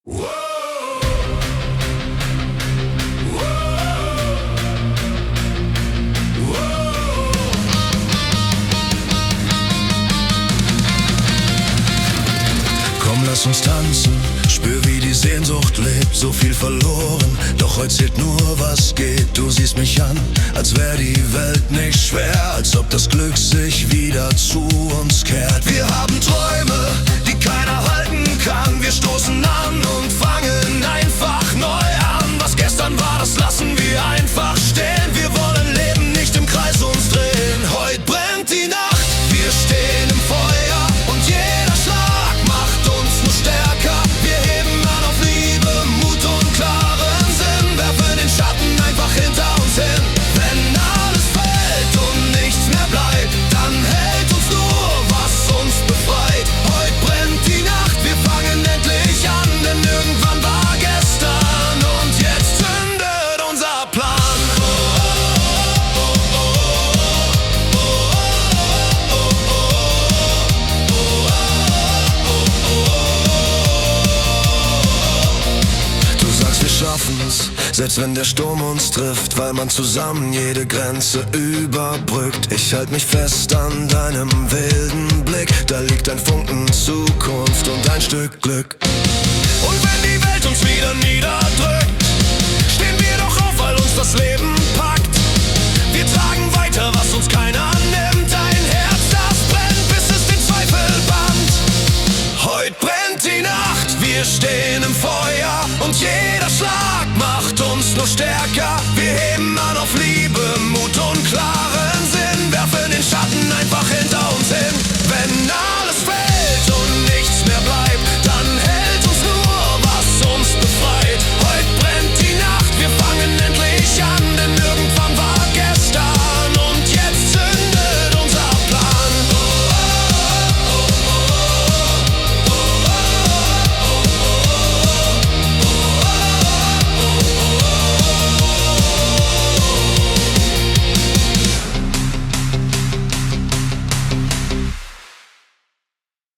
Komm, lass uns tanzen, spür wie die Sehnsucht lebt, so viel verloren, doch heute zählt nur was geht. Du siehst mich an, als wär die Welt nicht schwer, als ob das Glück sich wieder zu uns kehrt. Wir haben Träume, die keiner halten kann, wir stoßen an und fangen einfach neu an. Was gestern war, das lassen wir einfach stehen, wir wollen leben, nicht im Kreis uns drehen. Heute brennt die Nacht, wir stehen im Feuer und jeder Schlag macht uns nur stärker. Wir heben an auf Liebe, Mut und klaren Sinn, werfen den Schatten einfach hinter uns hin. Wenn alles fällt und nichts mehr bleibt, dann hält uns nur, was uns befreit. Heute brennt die Nacht, wir fangen endlich an, denn irgendwann war gestern und jetzt zündet unser Plan. Du sagst, wir schaffen's, selbst wenn der Sturm uns trifft, weil man zusammen jede Grenze überbrückt. Ich halt mich fest an deinem wilden Blick, da liegt ein Funken Zukunft und ein Stück Glück. Und wenn die Welt uns wieder niederdrückt, stehen wir doch auf, weil uns das Leben packt. Wir tragen weiter, was uns keiner nimmt, ein Herz, das brennt, bis es den Zweifel bannt. Heute brennt die Nacht, wir stehen im Feuer und jeder Schlag macht uns nur stärker. Wir heben an auf Liebe.